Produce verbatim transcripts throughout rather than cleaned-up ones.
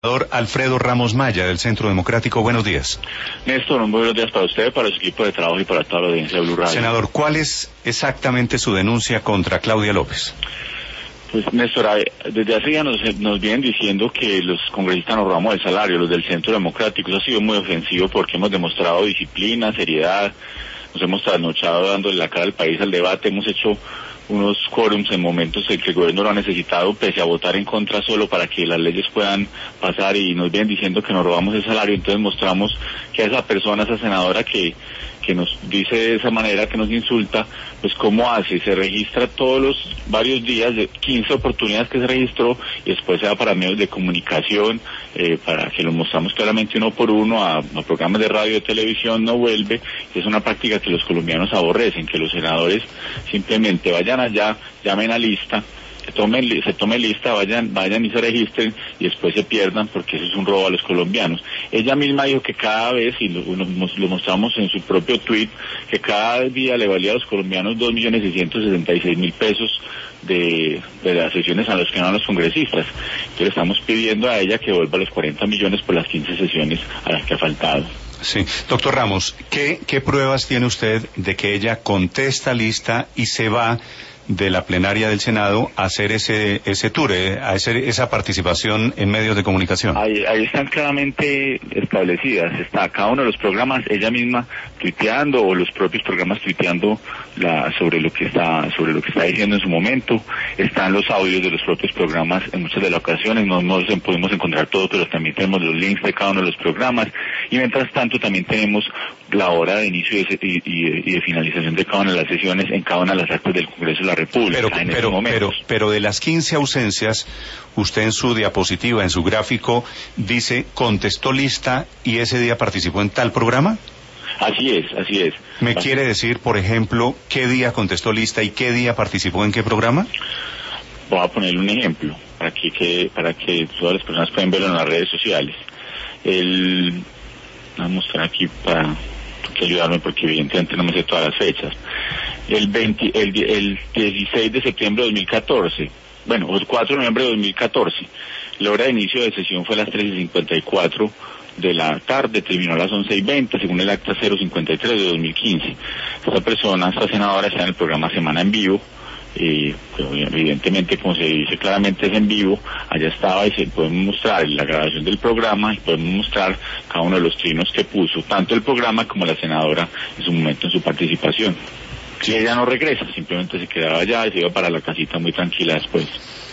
Senador Alfredo Ramos Maya, del Centro Democrático, buenos días. Néstor, muy buenos días para usted, para su equipo de trabajo y para toda la audiencia de Blue Radio. Senador, ¿cuál es exactamente su denuncia contra Claudia López? Pues, Néstor, desde hace días nos, nos vienen diciendo que los congresistas nos robamos el salario, los del Centro Democrático. Eso ha sido muy ofensivo porque hemos demostrado disciplina, seriedad, nos hemos trasnochado dándole la cara al país al debate, hemos hecho unos quórums en momentos en que el gobierno lo ha necesitado, pese a votar en contra solo para que las leyes puedan pasar, y nos vienen diciendo que nos robamos el salario. Entonces mostramos que a esa persona, esa senadora que que nos dice de esa manera, que nos insulta, pues cómo hace, se registra todos los varios días, de quince oportunidades que se registró, y después se va para medios de comunicación, eh, para que lo mostramos claramente uno por uno, a, a programas de radio y televisión, no vuelve. Es una práctica que los colombianos aborrecen, que los senadores simplemente vayan allá, llamen a lista, se tomen, se tomen lista, vayan, vayan y se registren, y después se pierdan, porque eso es un robo a los colombianos. Ella misma dijo que cada vez, y lo, lo, lo mostramos en su propio tuit, que cada día le valía a los colombianos dos millones seiscientos sesenta y seis mil pesos de, de las sesiones a los que no a los congresistas. Entonces estamos pidiendo a ella que vuelva los cuarenta millones por las quince sesiones a las que ha faltado. Sí, doctor Ramos, ¿qué, qué pruebas tiene usted de que ella contesta lista y se va de la plenaria del Senado a hacer ese ese tour, eh, a hacer esa participación en medios de comunicación? Ahí, ahí están claramente establecidas, está cada uno de los programas, ella misma tuiteando, o los propios programas tuiteando la, sobre lo que está sobre lo que está diciendo en su momento. Están los audios de los propios programas en muchas de las ocasiones, no nos podemos encontrar todo, pero también tenemos los links de cada uno de los programas, y mientras tanto también tenemos la hora de inicio y de, y, y, y de finalización de cada una de las sesiones en cada una de las actas del Congreso de la República. Pero, en pero, pero, pero de las quince ausencias, usted en su diapositiva, en su gráfico, dice, contestó lista y ese día participó en tal programa. Así es, así es. ¿Me así quiere decir, por ejemplo, qué día contestó lista y qué día participó en qué programa? Voy a ponerle un ejemplo para que, que para que todas las personas puedan verlo en las redes sociales. El, vamos a mostrar aquí para que ayudarme, porque evidentemente no me sé todas las fechas. El, veinte, el, el dieciséis de septiembre de dos mil catorce, bueno, el cuatro de noviembre de dos mil catorce, la hora de inicio de sesión fue a las trece cincuenta y cuatro de la tarde, terminó a las once y veinte, según el acta cero cincuenta y tres de dos mil quince. Esta persona, esta senadora, está en el programa Semana en Vivo, y pues, evidentemente, como se dice claramente, es en vivo. Allá estaba, y se puede mostrar la grabación del programa, y podemos mostrar cada uno de los trinos que puso, tanto el programa como la senadora en su momento, en su participación. Si ella no regresa, simplemente se quedaba allá y se iba para la casita muy tranquila después.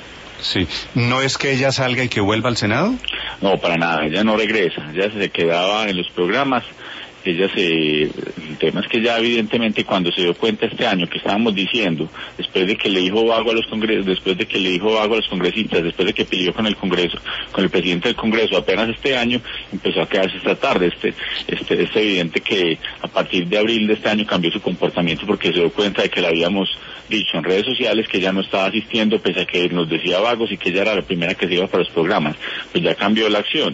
Sí. ¿No es que ella salga y que vuelva al Senado? No, para nada, ella no regresa, ella se quedaba en los programas. Ella se, el tema es que ya evidentemente, cuando se dio cuenta este año que estábamos diciendo, después de que le dijo vago a los congresos, después de que le dijo vago a los congresistas, después de que peleó con el Congreso, con el presidente del Congreso, apenas este año empezó a quedarse esta tarde. Este, este, es evidente que a partir de abril de este año cambió su comportamiento, porque se dio cuenta de que le habíamos dicho en redes sociales que ella no estaba asistiendo, pese a que nos decía vagos, y que ella era la primera que se iba para los programas. Pues ya cambió la acción.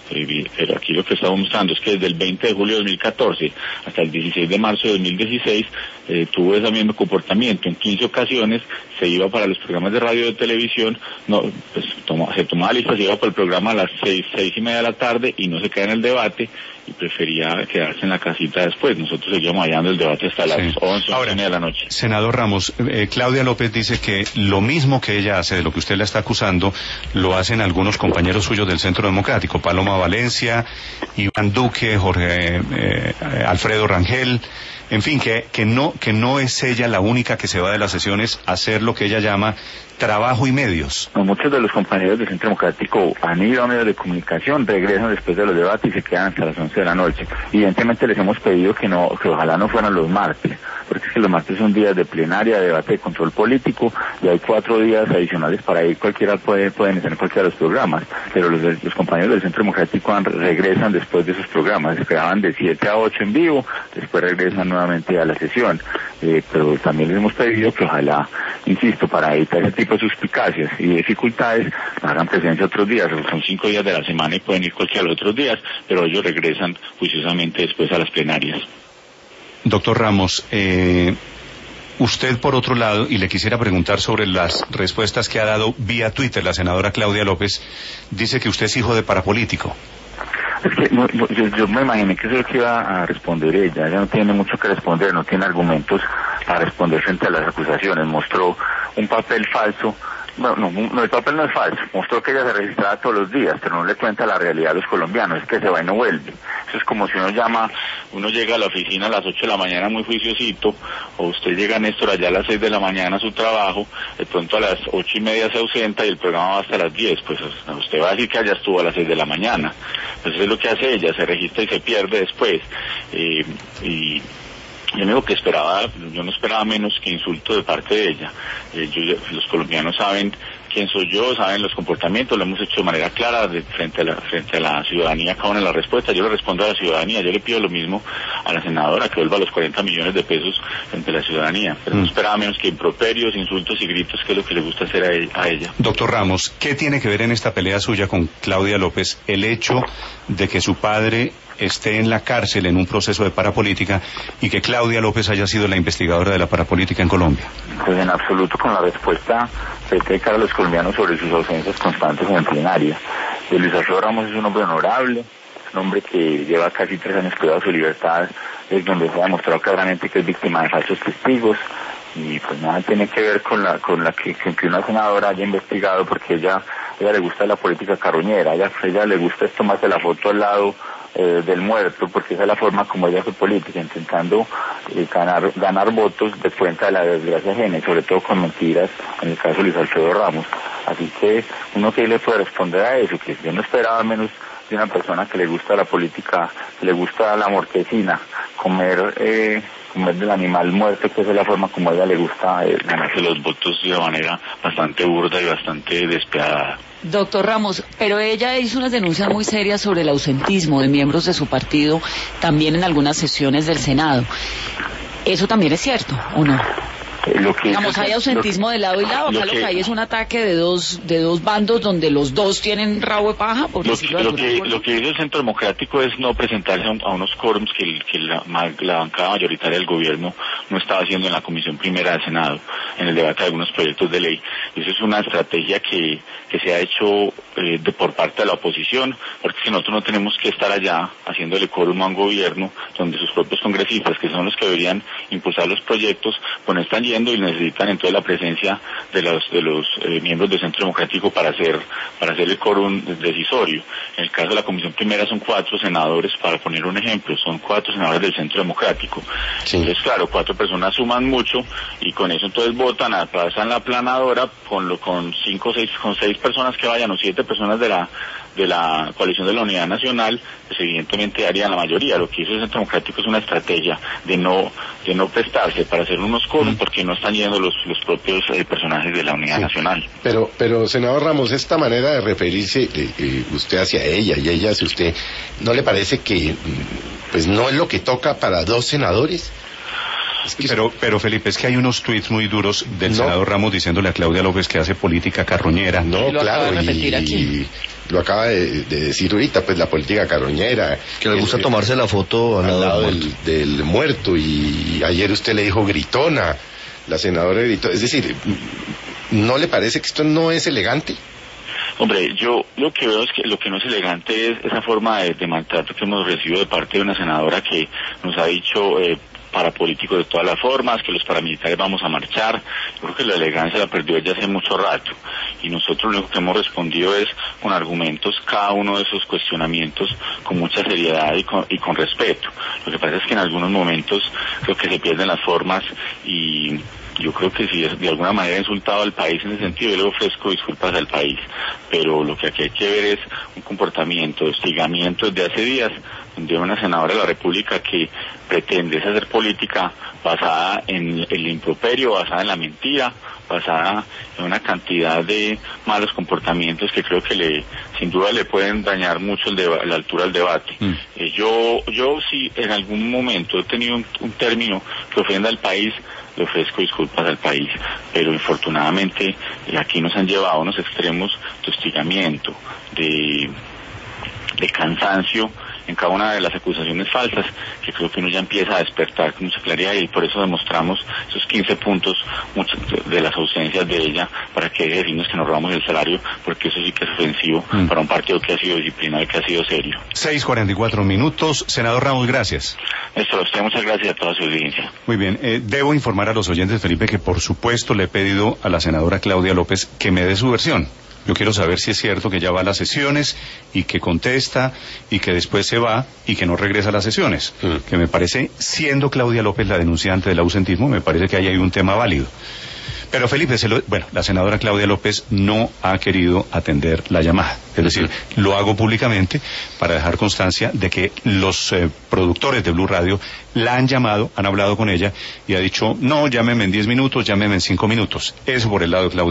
Pero aquí lo que estamos mostrando es que desde el veinte de julio de dos mil catorce hasta el dieciséis de marzo de dos mil dieciséis eh, tuvo ese mismo comportamiento. En quince ocasiones se iba para los programas de radio y de televisión, no, pues tomó, se tomaba lista, se iba para el programa a las seis, seis y media de la tarde, y no se queda en el debate, y prefería quedarse en la casita después. Nosotros seguíamos hallando el debate hasta las sí. once, once y media de la noche. Senador Ramos, eh, Claudia López dice que lo mismo que ella hace, de lo que usted la está acusando, lo hacen algunos compañeros suyos del Centro Democrático, Paloma Valencia, Iván Duque, Jorge eh, Alfredo Rangel, en fin, que, que no, que no es ella la única que se va de las sesiones a hacer lo que ella llama trabajo y medios. No, muchos de los compañeros del Centro Democrático han ido a medios de comunicación, regresan después de los debates y se quedan hasta las once de la noche. Evidentemente les hemos pedido que no, que ojalá no fueran los martes, porque es que los martes son días de plenaria, de debate de control político, y hay cuatro días adicionales para ir, cualquiera puede, pueden estar en cualquiera de los programas, pero los, los compañeros del Centro Democrático han, regresan después de esos programas, se quedaban de siete a ocho en vivo, después regresan nuevamente a la sesión, eh, pero también les hemos pedido que ojalá, insisto, para evitar ese tipo de suspicacias y dificultades, hagan presencia otros días. Son cinco días de la semana y pueden ir cualquiera de los otros días, pero ellos regresan juiciosamente después a las plenarias. Doctor Ramos, eh, Usted, por otro lado, y le quisiera preguntar sobre las respuestas que ha dado vía Twitter la senadora Claudia López, dice que usted es hijo de parapolítico. Es que no, no, yo, yo me imaginé que eso es lo que iba a responder ella. Ella no tiene mucho que responder, no tiene argumentos para responder frente a las acusaciones. Mostró un papel falso. No, no, no, el papel no es falso. Mostró que ella se registraba todos los días, pero no le cuenta la realidad a los colombianos. Es que se va y no vuelve. Eso es como si uno llama, uno llega a la oficina a las ocho de la mañana muy juiciosito, o usted llega, Néstor, allá a las seis de la mañana a su trabajo, de pronto a las ocho y media se ausenta y el programa va hasta las diez. Pues usted va a decir que allá estuvo a las seis de la mañana. Pues eso es lo que hace ella, se registra y se pierde después. Eh, y... Yo digo que esperaba, yo no esperaba menos que insulto de parte de ella. Eh, yo, los colombianos saben quién soy yo, saben los comportamientos, lo hemos hecho de manera clara de, frente a la frente a la ciudadanía, cada una de las respuestas. Yo le respondo a la ciudadanía, yo le pido lo mismo a la senadora, que vuelva a los cuarenta millones de pesos frente a la ciudadanía. Pero mm. no esperaba menos que improperios, insultos y gritos, que es lo que le gusta hacer a, él, a ella. Doctor Ramos, ¿qué tiene que ver en esta pelea suya con Claudia López el hecho de que su padre esté en la cárcel en un proceso de parapolítica y que Claudia López haya sido la investigadora de la parapolítica en Colombia? Pues en absoluto, con la respuesta de cara a los colombianos sobre sus ausencias constantes en plenaria. Eh, Luis Alfredo Ramos es un hombre honorable, es un hombre que lleva casi tres años cuidado de su libertad, es donde se ha demostrado claramente que es víctima de falsos testigos, y pues nada tiene que ver con la con la que, con que una senadora haya investigado, porque ella ella le gusta la política carroñera, ella ella le gusta es tomarse la foto al lado Eh, del muerto, porque esa es la forma como ella fue política, intentando eh, ganar ganar votos de cuenta de la desgracia ajena, y sobre todo con mentiras, en el caso de Luis Alfredo Ramos. Así que uno que le puede responder a eso, que yo no esperaba menos de una persona que le gusta la política, que le gusta la mortecina, comer eh, comer del animal muerto, que esa es la forma como a ella le gusta eh, ganarse los votos de manera bastante burda y bastante despiadada. Doctor Ramos, pero ella hizo unas denuncias muy serias sobre el ausentismo de miembros de su partido, también en algunas sesiones del Senado. ¿Eso también es cierto o no? Lo que Digamos, hay ausentismo de lado y lado. Acá lo que, lo que hay es un ataque de dos de dos bandos donde los dos tienen rabo de paja. Por lo, que, lo, que, lo que hizo el Centro Democrático es no presentarse a, un, a unos quórums que, el, que la, la bancada mayoritaria del gobierno no estaba haciendo en la Comisión Primera del Senado, en el debate de algunos proyectos de ley. Eso es una estrategia que, que se ha hecho eh, de, por parte de la oposición, porque si nosotros no tenemos que estar allá haciéndole quórum a un gobierno donde sus propios congresistas, que son los que deberían impulsar los proyectos, pues no están y necesitan entonces la presencia de los de los eh, miembros del Centro Democrático para hacer para hacer el quórum decisorio. En el caso de la Comisión Primera son cuatro senadores, para poner un ejemplo, son cuatro senadores del Centro Democrático. Sí. Entonces, claro, cuatro personas suman mucho y con eso entonces votan, pasan la planadora con lo con cinco o seis con seis personas que vayan o siete personas de la de la coalición de la Unidad Nacional, pues evidentemente harían la mayoría. Lo que hizo el Centro Democrático es una estrategia de no de no prestarse para hacer unos quórum, porque no están yendo los los propios eh, personajes de la Unidad sí. Nacional. Pero, pero senador Ramos, esta manera de referirse eh, eh, usted hacia ella y ella hacia usted, ¿no le parece que pues no es lo que toca para dos senadores? Es que pero, pero Felipe, es que hay unos tuits muy duros del no. senador Ramos diciéndole a Claudia López que hace política carroñera. No, lo claro, y, y lo acaba de, de decir ahorita, pues la política carroñera. Que le gusta el, tomarse la foto al, al lado del, del muerto, y ayer usted le dijo gritona, la senadora gritó, es decir, ¿no le parece que esto no es elegante? Hombre, yo lo que veo es que lo que no es elegante es esa forma de, de maltrato que hemos recibido de parte de una senadora que nos ha dicho eh, para políticos de todas las formas, que los paramilitares vamos a marchar. Yo creo que la elegancia la perdió ella hace mucho rato, y nosotros lo que hemos respondido es con argumentos cada uno de esos cuestionamientos con mucha seriedad y con, y con respeto. Lo que pasa es que en algunos momentos creo que se pierden las formas, y yo creo que si de alguna manera he insultado al país en ese sentido, yo le ofrezco disculpas al país, pero lo que aquí hay que ver es un comportamiento de hostigamiento desde hace días, donde una senadora de la República que pretende hacer política basada en el improperio, basada en la mentira, basada en una cantidad de malos comportamientos que creo que le, sin duda le pueden dañar mucho el deba- la altura del debate. Mm. Eh, yo, yo si en algún momento he tenido un, un término que ofenda al país, le ofrezco disculpas al país, pero infortunadamente eh, aquí nos han llevado a unos extremos de hostigamiento, de, de cansancio, en cada una de las acusaciones falsas, que creo que uno ya empieza a despertar con mucha claridad, y por eso demostramos esos quince puntos muchas de las ausencias de ella, para que decirnos que nos robamos el salario, porque eso sí que es ofensivo mm. para un partido que ha sido disciplinado y que ha sido serio. seis cuarenta y cuatro minutos. Senador Ramos, gracias. Néstor, a usted muchas gracias, a toda su audiencia. Muy bien, eh, debo informar a los oyentes, Felipe, que por supuesto le he pedido a la senadora Claudia López que me dé su versión. Yo quiero saber si es cierto que ella va a las sesiones y que contesta y que después se va y que no regresa a las sesiones. Mm. Que me parece, siendo Claudia López la denunciante del ausentismo, me parece que ahí hay un tema válido. Pero Felipe, se lo, bueno, la senadora Claudia López no ha querido atender la llamada. Es decir, uh-huh. lo hago públicamente para dejar constancia de que los eh, productores de Blue Radio la han llamado, han hablado con ella y ha dicho, no, llámeme en diez minutos, llámeme en cinco minutos. Eso por el lado de Claudia.